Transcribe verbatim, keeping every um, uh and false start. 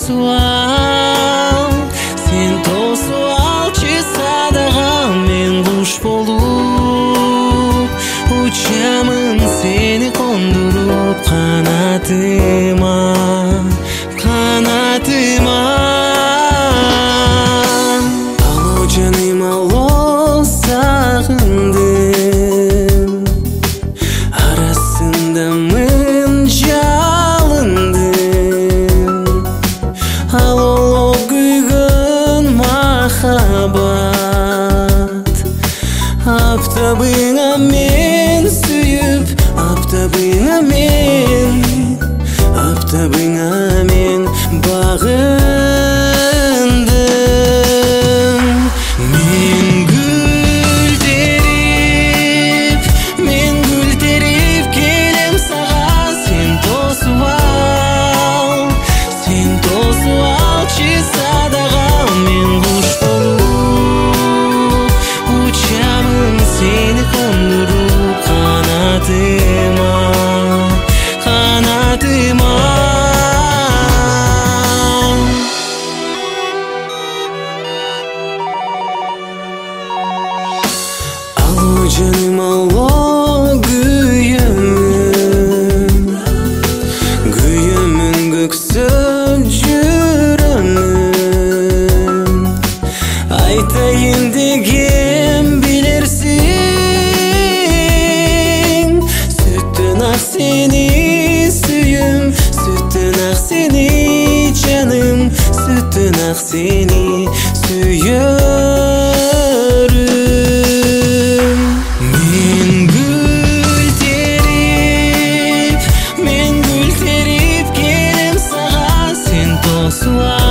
тосуп ал, сен тосуп алчы садага мен куш болуп учамын сени кондуруп канатыма, канатыма. Алло жаным, алло, сагындым, арасында мын жалындым. Алло күйгөн махаббат, аптабыңа мен сүйүп, аптабыңа мен, аптабыңа мен багындым. Мен гүл терип, мен гүл терип келем сага, сен тосуп ал, сен тосуп алчы садага мен куш болуп учамын сени кондуруп канатыма, канатыма. Алло жаным, алло күйөмүн, күйөмүн көксөп жүрөмүн. Айтайын дегем билерсиң, сүттөн ак сени сүйүм, сүттөн ак сени жаным, сүттөн ак сени сүйөрүм. Мен гүл терип, мен гүл терип келем сага, сен тосуп ал.